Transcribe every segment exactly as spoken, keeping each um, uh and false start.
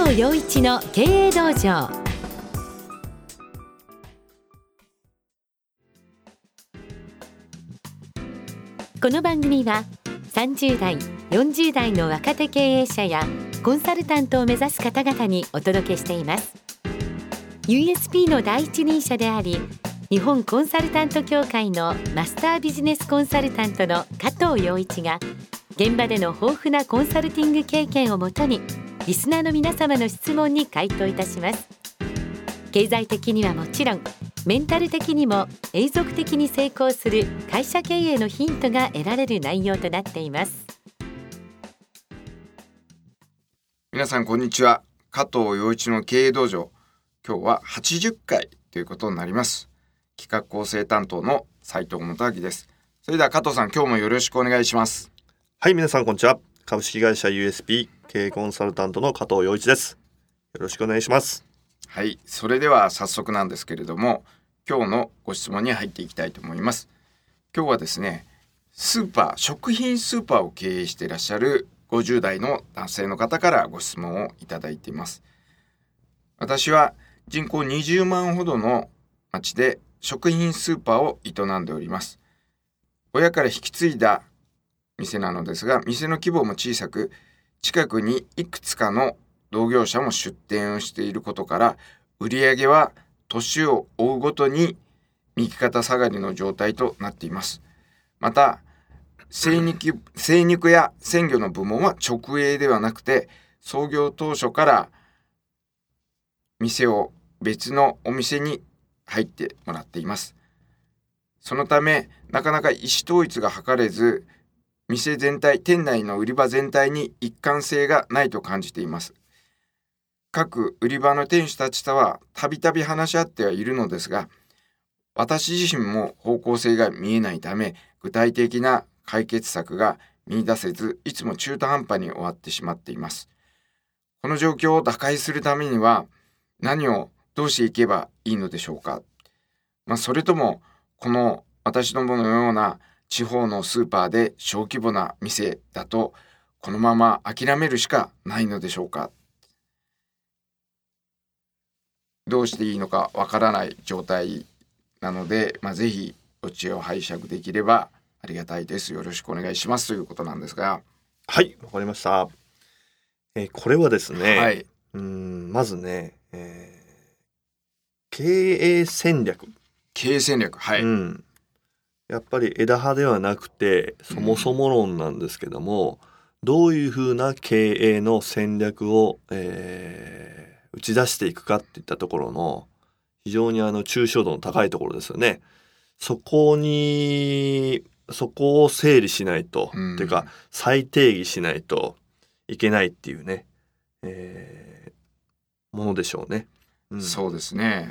藤洋一の経営道場。この番組はさんじゅう代、よんじゅう代の若手経営者やコンサルタントを目指す方々にお届けしています。 ユーエスピー の第一人者であり、日本コンサルタント協会のマスタービジネスコンサルタントの加藤洋一が、現場での豊富なコンサルティング経験をもとにリスナーの皆様の質問に回答いたします。経済的にはもちろん、メンタル的にも永続的に成功する会社経営のヒントが得られる内容となっています。 皆さんこんにちは。加藤洋一の経営道場、今日ははちじゅっかいということになります。企画構成担当の斉藤元明です。それでは加藤さん、今日もよろしくお願いします。 はい、皆さんこんにちは。株式会社 ユーエスピー 経営コンサルタントの加藤洋一です。よろしくお願いします。 はい、それでは早速なんですけれども、今日のご質問に入っていきたいと思います。今日はですね、スーパー食品スーパーを経営していらっしゃるごじゅう代の男性の方からご質問をいただいています。私は人口にじゅうまんほどの町で食品スーパーを営んでおります。親から引き継いだ店なのですが、店の規模も小さく、近くにいくつかの同業者も出店をしていることから、売上は年を追うごとに右肩下がりの状態となっています。また精肉、精肉や鮮魚の部門は直営ではなくて、創業当初から店を別のお店に入ってもらっています。そのためなかなか意思統一が図れず、店全体、店内の売り場全体に一貫性がないと感じています。各売り場の店主たちとはたびたび話し合ってはいるのですが、私自身も方向性が見えないため、具体的な解決策が見出せず、いつも中途半端に終わってしまっています。この状況を打開するためには何をどうしていけばいいのでしょうか。まあ、それともこの私どものような地方のスーパーで小規模な店だとこのまま諦めるしかないのでしょうか。どうしていいのかわからない状態なので、まあ、ぜひお知恵を拝借できればありがたいです。よろしくお願いしますということなんですが。 はい、わかりました。えー、これはですね、 はい、 うーんまずね、えー、経営戦略経営戦略、はい、 うん、やっぱり枝葉ではなくてそもそも論なんですけども、うん、どういうふうな経営の戦略を、えー、打ち出していくかっていったところの非常にあの抽象度の高いところですよね。そこにそこを整理しないと、うん、っていうか再定義しないといけないっていうね、えー、ものでしょうね。 うん、そうですね、 うん、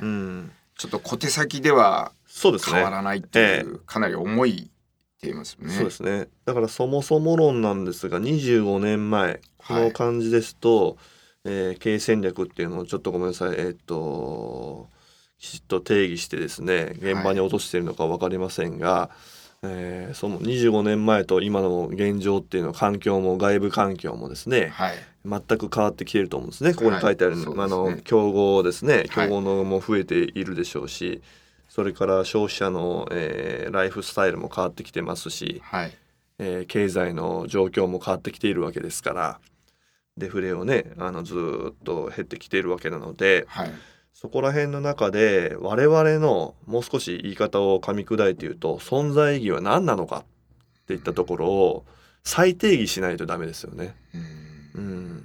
ちょっと小手先では変わらないっていう、そうですね、かなり重いテーマですよね。 そうですね。だからそもそも論なんですが、にじゅうごねんまえこの感じですと、はい、えー、経営戦略っていうのをちょっとごめんなさい、えー、っときちっと定義してですね、現場に落としているのか分かりませんが、はい、えー、そのにじゅうごねんまえと今の現状っていうのは環境も外部環境もですね、はい、全く変わってきていると思うんですね。ここに書いてある、はい、あの競合ですね、競合のも増えているでしょうし、はい、それから消費者の、えー、ライフスタイルも変わってきてますし、はい、えー、経済の状況も変わってきているわけですから、デフレをねあのずっと減ってきているわけなので、はい、そこら辺の中で我々のもう少し言い方を噛み砕いて言うと、存在意義は何なのかっていったところを再定義しないとダメですよね。うん、うん、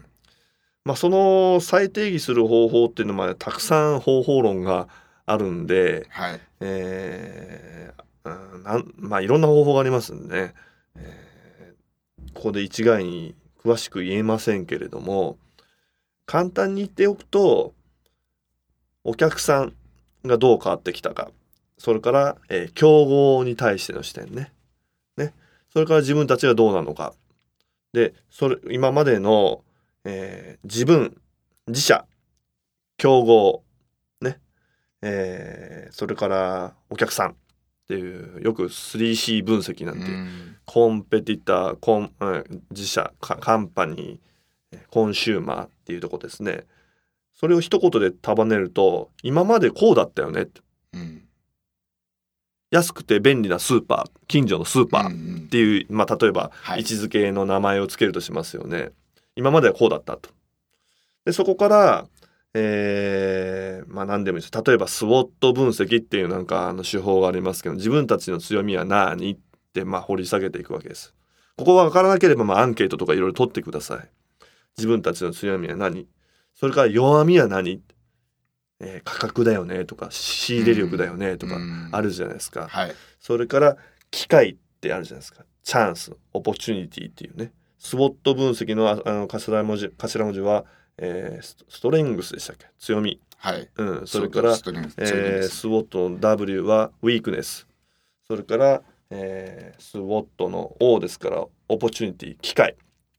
まあその再定義する方法っていうのはたくさん方法論があるんで、はい、えー、なんまあいろんな方法がありますんでね、えー、ここで一概に詳しく言えませんけれども、簡単に言っておくと、お客さんがどう変わってきたか、それから、えー、競合に対しての視点ね。ね。それから自分たちがどうなのか。で、それ今までの、えー、自分、自社、競合、ね。えー、それからお客さんっていう、よく スリーシー 分析なんていう、うんコンペティター、コン、うん、自社、カンパニー、コンシューマーっていうとこですね。 それを一言で束ねると今までこうだったよねって、うん、安くて便利なスーパー、近所のスーパーっていう、うんうん、まあ、例えば位置づけの名前をつけるとしますよね、はい、今まではこうだったと。でそこから、えー、まあ何でもいいです。例えばスウォット分析っていうなんかあの手法がありますけど、自分たちの強みは何ってまあ掘り下げていくわけです。ここが分からなければまあアンケートとかいろいろ取ってください。自分たちの強みは何、それから弱みは何、えー、価格だよねとか仕入れ力だよねとかあるじゃないですか、 はい、 それから機会ってあるじゃないですか。チャンス、オポチュニティっていうね。スウォット分析のあの頭文字頭文字は、えー、ストレングスでしたっけ、強み、 はい、 うん、それからス、えー、スウォットの ダブリュー はウィークネス、それから、えー、スウォットの O ですからオポチュニティ、機会、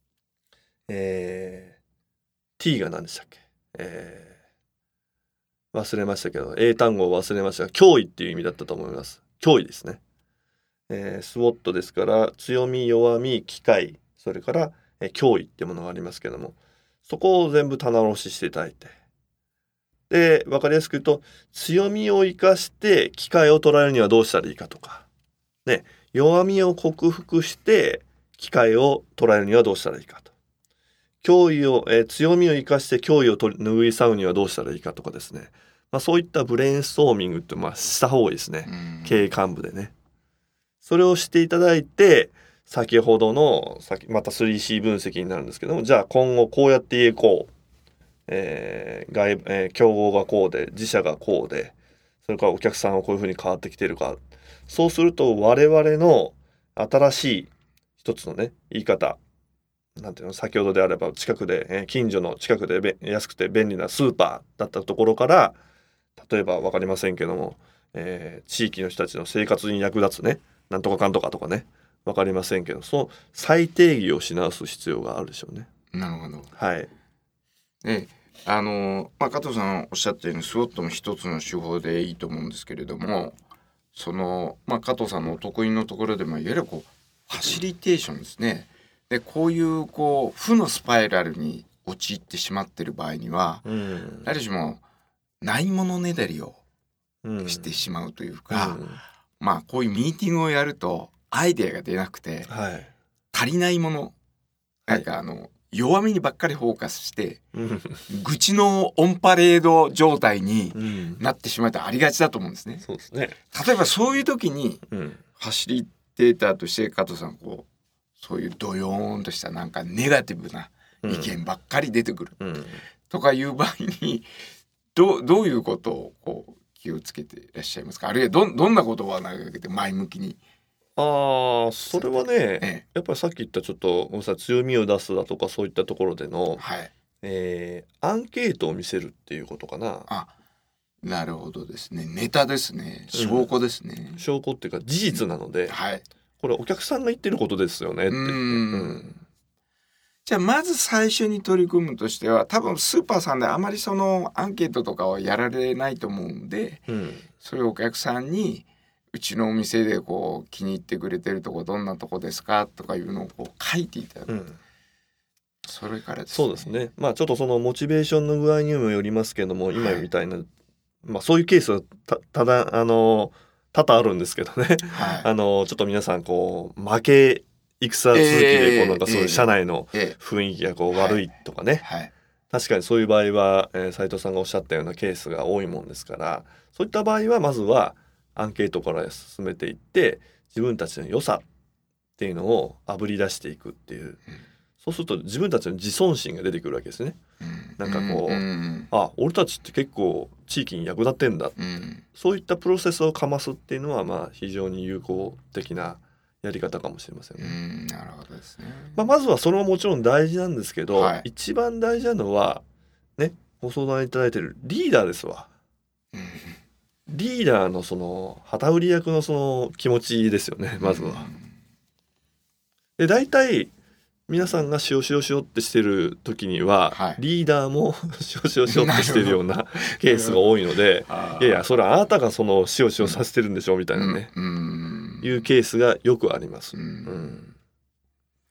えー、T が何でしたっけ、えー、忘れましたけど英単語を忘れましたが脅威っていう意味だったと思います。脅威ですね、えー、スウォットですから強み、弱み、機会、それから、えー、脅威っていうものがありますけども、そこを全部棚卸ししていただいて、で分かりやすく言うと強みを生かして機会を捉えるにはどうしたらいいかとか、ね、弱みを克服して機会を捉えるにはどうしたらいいかと、脅威を、えー、強みを生かして脅威を取り拭い去るにはどうしたらいいかとかですね、まあ、そういったブレインストーミングってまあした方がいいですね、経営幹部でね。それをしていただいて、先ほどのまた スリーシー 分析になるんですけども、じゃあ今後こうやっていこう、えー外えー、競合がこうで自社がこうで、それからお客さんはこういうふうに変わってきてるか、そうすると我々の新しい一つのね言い方なんていうの、先ほどであれば近くで、えー、近所の近くで安くて便利なスーパーだったところから、例えば分かりませんけども、えー、地域の人たちの生活に役立つねなんとかかんとかとかね、分かりませんけど、その再定義をし直す必要があるでしょうね。 なるほど。 はい。 で、あの、まあ、加藤さんおっしゃったようにスウォットも一つの手法でいいと思うんですけれども、その、まあ、加藤さんのお得意のところでもいわゆるこうファシリテーションですね。でこういうこう負のスパイラルに陥ってしまっている場合には、うん、誰しもないものねだりをしてしまうというか、うん、まあこういうミーティングをやるとアイデアが出なくて、はい、足りないもの、なんかあの、はい、弱みにばっかりフォーカスして愚痴のオンパレード状態になってしまうとありがちだと思うんですね。 そうですね。 例えばそういう時に、うん、ファシリテーターとして加藤さんこうそういうドヨーンとしたなんかネガティブな意見ばっかり出てくる、うん、とかいう場合にど う, どういうことをこう気をつけていらっしゃいますか。あるいは ど, どんなことを投げかけて前向きに。 ああ、それはね、ええ、やっぱりさっき言ったちょっとごめんなさい、強みを出すだとかそういったところでの、はい、えー、アンケートを見せるっていうことかな。 あ、なるほどですね。ネタですね。証拠ですね。 うん、証拠っていうか事実なので、うん、はい、これお客さんが言ってることですよねって。うん、うん、 じゃあまず最初に取り組むとしては、多分スーパーさんであまりそのアンケートとかはやられないと思うんで、うん、それをお客さんにうちのお店でこう気に入ってくれてるとこどんなとこですかとかいうのをこう書いていただく、うん、それからですね。 そうですね。まあちょっとそのモチベーションの具合にもよりますけども、今みたいな、はい、まあそういうケースは た, ただあの多々あるんですけどね、はい、あのちょっと皆さんこう負け戦続きでこうなんかそういう社内の雰囲気がこう悪いとかね、はいはい、確かにそういう場合は、えー、斉藤さんがおっしゃったようなケースが多いもんですから、そういった場合はまずはアンケートから進めていって自分たちの良さっていうのをあぶり出していくっていう、うん、そうすると自分たちの自尊心が出てくるわけですね、うん、なんかこう、うん、あ、俺たちって結構地域に役立ってんだ、うん、そういったプロセスをかますっていうのはまあ非常に有効的なやり方かもしれませんね。 うん、なるほどですね。 まあ、まずはそれはもちろん大事なんですけど、はい、一番大事なのはね、ご相談いただいているリーダーですわ、うん、リーダーのその旗売り役のその気持ちですよね、まずは、うん、で大体皆さんがしおしおしおってしてる時には、はい、リーダーもしおしおしおってしてるようなケースが多いのでいやいやそれはあなたがそのしおしおさせてるんでしょみたいなね、うんうん、いうケースがよくあります、うんうん、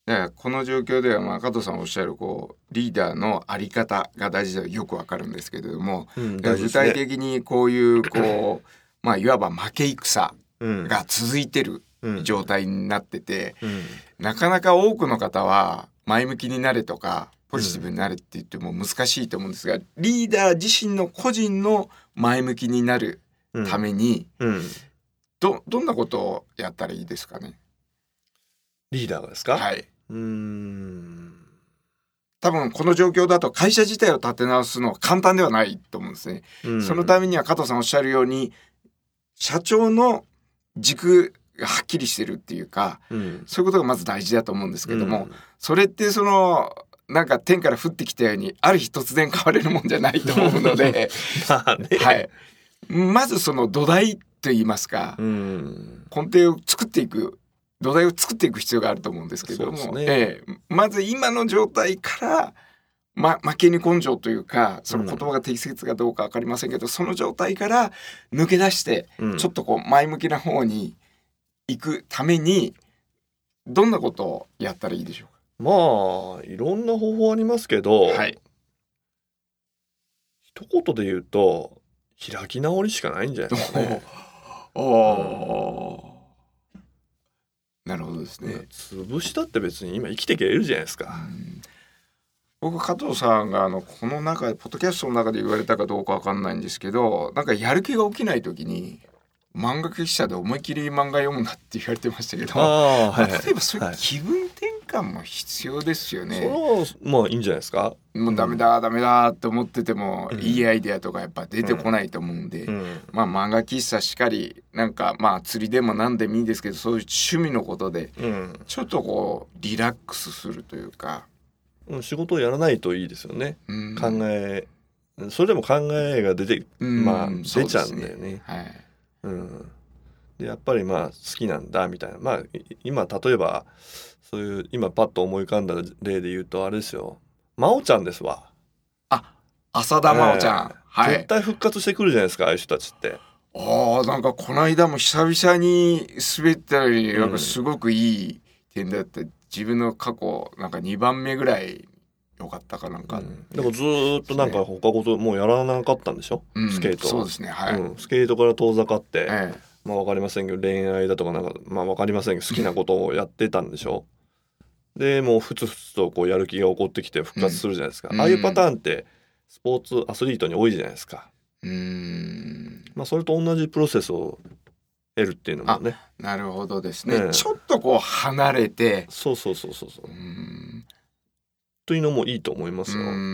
だからこの状況では、まあ、加藤さんおっしゃるこうリーダーのあり方が大事だとよくわかるんですけれども、 うん、 具体的にこういうこう、まあ、いわば負け戦うんが続いてるうん状態になってて、 うんなかなか多くの方は前向きになれとかポジティブになれって言っても難しいと思うんですが、リーダー自身の個人の前向きになるために、 うんど, どんなことをやったらいいですかね。 リーダーがですか。 はい、 うーん多分この状況だと会社自体を立て直すのは簡単ではないと思うんですね、 うんそのためには加藤さんおっしゃるように社長の軸がはっきりしてるっていうか、 うんそういうことがまず大事だと思うんですけども、 うんそれってそのなんか天から降ってきたようにある日突然変われるもんじゃないと思うのでまあね、 はい、まずその土台といいますか、 うん根底を作っていく土台を作っていく必要があると思うんですけども、 そうですねええ、まず今の状態から、ま、負けに根性というかその言葉が適切かどうか分かりませんけど、うん、その状態から抜け出して、 うん、 ちょっとこう前向きな方に行くためにどんなことをやったらいいでしょうか。 まあいろんな方法ありますけど、 はい、 一言で言うと開き直りしかないんじゃないですかね。 おー、なるほどですね。 潰したって別に今生きていけれるじゃないですか。 うん、僕加藤さんがあのこの中でポッドキャストの中で言われたかどうかわかんないんですけど、なんかやる気が起きない時に漫画喫茶で思いっきり漫画読むなって言われてましたけど、 あ、はいはい、 例えばそういう気分転換も必要ですよね。 それはまあいいんじゃないですか。 もうダメだ、うん、ダメだって思ってても、 うん、 いいアイデアとかやっぱ出てこないと思うんで、うんうん、まあ漫画喫茶しかりなんかまあ釣りでも何でもいいですけど、そういう趣味のことでちょっとこうリラックスするというか、 うん、仕事をやらないといいですよね、うん、考えそれでも考えが出て、うん、まあ出ちゃうんだよね。はい、うん、でやっぱりまあ好きなんだみたいな、まあ今例えばそういう今パッと思い浮かんだ例で言うとあれですよ、真央ちゃんですわ。 あ、浅田真央ちゃん、えーはい、 絶対復活してくるじゃないですか、ああいう人たちって。 ああ、なんかこの間も久々に滑ったり、なんかすごくいい点だった、うん、自分の過去なんかにばんめぐらい良かったかなんか、うん、 でもずっとなんか他こともうやらなかったんでしょ、うん、スケート。 そうですね、はい、 うん、スケートから遠ざかって、 ええ、 まあ分かりませんけど恋愛だとかなんかまあ分かりませんけど好きなことをやってたんでしょでもうふつふつとこうやる気が起こってきて復活するじゃないですか、うん、ああいうパターンってスポーツアスリートに多いじゃないですか。うーん、まあ、それと同じプロセスを得るっていうのもね。 なるほどですね、ね、ちょっとこう離れて、 そうそうそうそうそう、うーんというのもいいと思いますよ。うーん、うん、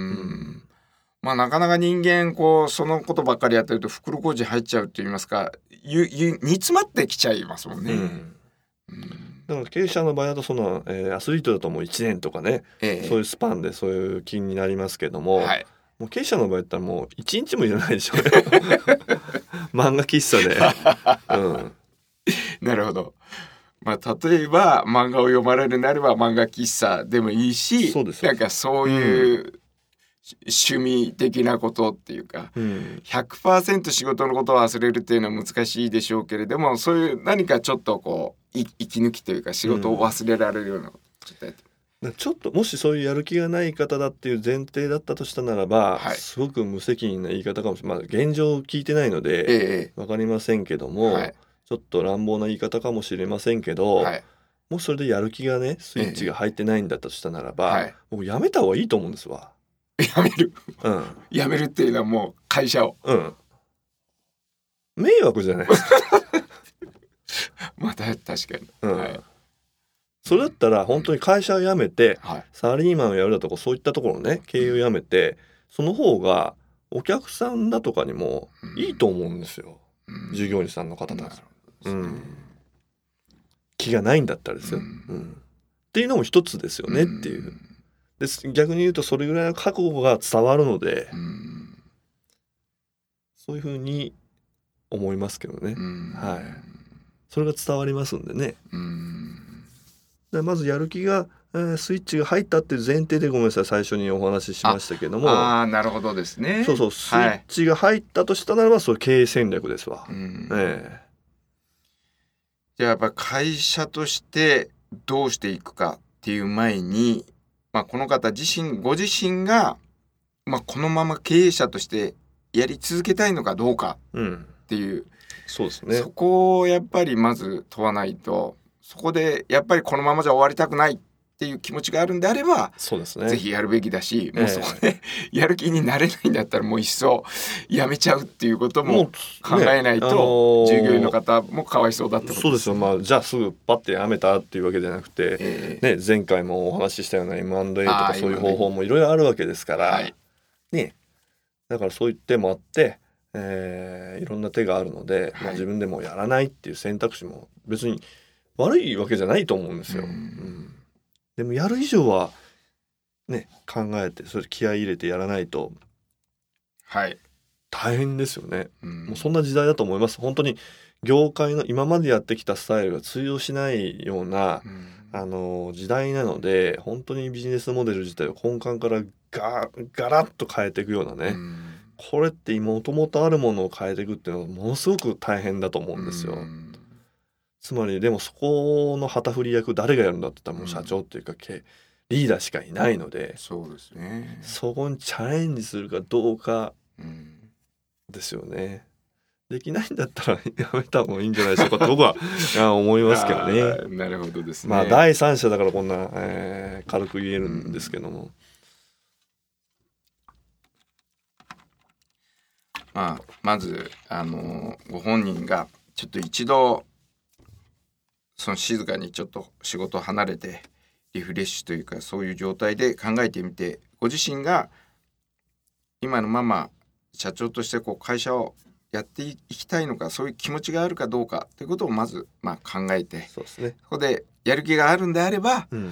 まあなかなか人間こうそのことばっかりやってると袋小路入っちゃうと言いますか、ゆゆ煮詰まってきちゃいますもんね、うんうん、だから経営者の場合だとその、えー、アスリートだともういちねんとかね、ええ、そういうスパンでそういう気になりますけども、はい、もう経営者の場合だったらもういちにちもいらないでしょうね漫画喫茶で、うん、 なるほど。まあ、例えば漫画を読まれるなれば漫画喫茶でもいいし、そうです、なんかそういう、うん、趣味的なことっていうか、うん、ひゃくパーセント 仕事のことを忘れるっていうのは難しいでしょうけれども、そういう何かちょっとこう息抜きというか仕事を忘れられるようなこと、ちょっとやってちょっともしそういうやる気がない方だっていう前提だったとしたならば、はい、すごく無責任な言い方かもしれない、まあ、現状聞いてないので、ええ、分かりませんけども、はい、ちょっと乱暴な言い方かもしれませんけど、はい、もしそれでやる気がねスイッチが入ってないんだったとしたならば、ええ、僕やめた方がいいと思うんですわ。 やめる、 うん、 やめるっていうのはもう会社を、 うん、迷惑じゃないですかまた確かに、 うん、はい、それだったら本当に会社を辞めて、 はい、 サラリーマンをやるだとかそういったところね経営を辞めて、その方がお客さんだとかにもいいと思うんですよ、うん、従業員さんの方だと、うん、気がないんだったらですよ、うんうん、っていうのも一つですよねっていう、です。逆に言うとそれぐらいの覚悟が伝わるので、うん、そういうふうに思いますけどね、うん、はい、それが伝わりますんでね、うん、でまずやる気が、えー、スイッチが入ったっていう前提でごめんなさい最初にお話ししましたけども、 ああなるほどですね、 そうそう、スイッチが入ったとしたならばそれ経営戦略ですわ、うん、えー、 じゃあやっぱ会社としてどうしていくかっっていう前に、まあ、この方自身ご自身が、まあ、このまま経営者としてやり続けたいのかどうかっていう、 うん、そうですね。 そこをやっぱりまず問わないと、そこでやっぱりこのままじゃ終わりたくないっていう気持ちがあるんであれば、 そうですね、 ぜひやるべきだし、もうそこでやる気になれないんだったらもう一層やめちゃうっていうことも考えないと、ね、あのー、従業員の方もかわいそうだってことです。 そうですよ、まあ、じゃあすぐパッてやめたっていうわけじゃなくて、えーね、前回もお話ししたような エムアンドエー とかそういう方法もいろいろあるわけですから、はいね、だからそういう手もあって、えー、いろんな手があるので、はい、まあ、自分でもやらないっていう選択肢も別に悪いわけじゃないと思うんですよ。うんうん、でもやる以上はね、考えてそれ気合い入れてやらないと大変ですよね。うん、もうそんな時代だと思います。本当に業界の今までやってきたスタイルが通用しないような、うん、あの時代なので、本当にビジネスモデル自体を根幹からガガラッと変えていくようなね、うん、これってもともとあるものを変えていくっていうのはものすごく大変だと思うんですよ。うん、つまりでもそこの旗振り役誰がやるんだって言ったらもう社長っていうか、うん、リーダーしかいないので、 そうですね、 そこにチャレンジするかどうかですよね。できないんだったらやめた方がいいんじゃないでしょうかと僕は思いますけどね。 なるほどですね。 まあ第三者だからこんな、えー、軽く言えるんですけども、うん、 まあ、まずあのご本人がちょっと一度その静かにちょっと仕事を離れてリフレッシュというか、そういう状態で考えてみて、ご自身が今のまま社長としてこう会社をやっていきたいのか、そういう気持ちがあるかどうかということをまずまあ考えて、 そうですね、 そこでやる気があるんであれば、 うん、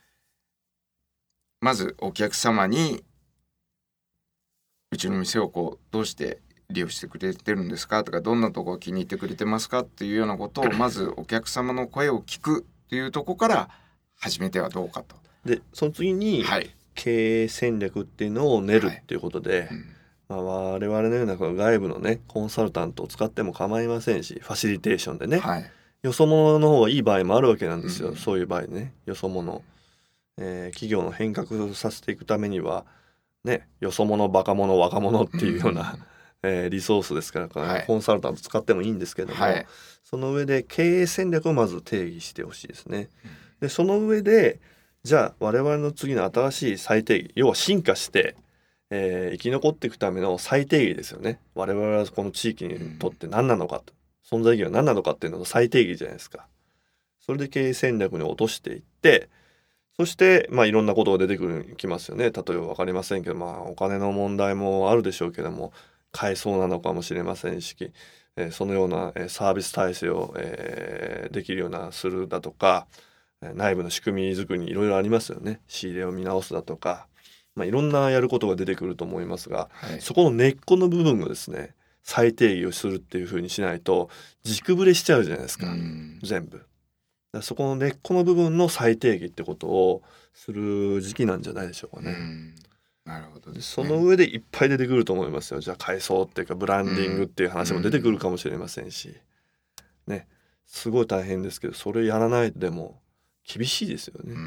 まずお客様にうちの店をこうどうして利用してくれてるんですかとか、どんなところ気に入ってくれてますかっていうようなことをまずお客様の声を聞くっていうところから始めてはどうかと。 でその次に、はい、経営戦略っていうのを練るっていうことで、はい、うん、まあ、我々のような外部のねコンサルタントを使っても構いませんし、ファシリテーションでね、はい、よそ者の方がいい場合もあるわけなんですよ。うん、そういう場合ね、よそ者、えー、企業の変革させていくためにはね、よそ者バカ者若者っていうような、うん、えー、リソースですから、はい、コンサルタント使ってもいいんですけども、はい、その上で経営戦略をまず定義してほしいですね。うん、でその上でじゃあ我々の次の新しい再定義、要は進化して、えー、生き残っていくための再定義ですよね。我々はこの地域にとって何なのかと、うん、存在意義は何なのかっていうのの再定義じゃないですか。それで経営戦略に落としていって、そしてまあいろんなことが出てくるきますよね。例えば分かりませんけど、まあお金の問題もあるでしょうけども、買えそうなのかもしれませんし、えー、そのようなサービス体制を、えー、できるようなするだとか、内部の仕組み作りにいろいろありますよね。仕入れを見直すだとか、まあ、いろんなやることが出てくると思いますが、はい、そこの根っこの部分をですね再定義をするっていう風にしないと軸ぶれしちゃうじゃないですか、全部。だからそこの根っこの部分の再定義ってことをする時期なんじゃないでしょうかね。うん、 なるほどですね。その上でいっぱい出てくると思いますよ。じゃあ改装っていうかブランディングっていう話も出てくるかもしれませんし、ね、すごい大変ですけど、それやらないとでも厳しいですよね。うん、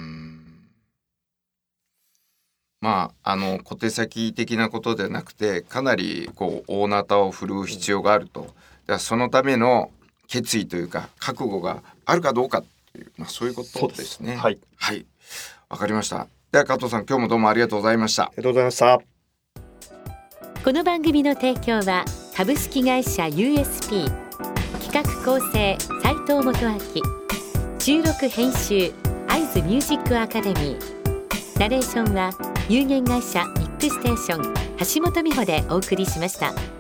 まああの小手先的なことでなくて、かなりこう大なたを振るう必要があると。だからそのための決意というか覚悟があるかどうかっていう、まあ、そういうことですね。 はい、 はい、わかりました。では加藤さん、今日もどうもありがとうございました。 ありがとうございました。 この番組の提供は株式会社 ユーエスピー、 企画構成斉藤元明、収録編集アイズミュージックアカデミー、ナレーションは有限会社ミックステーション橋本美穂でお送りしました。